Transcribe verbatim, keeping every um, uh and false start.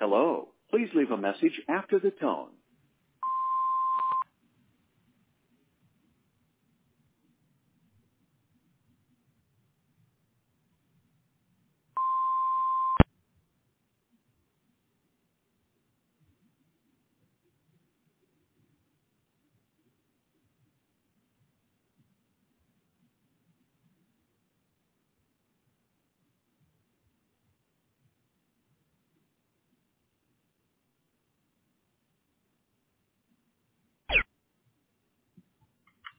Hello. Please leave a message after the tone.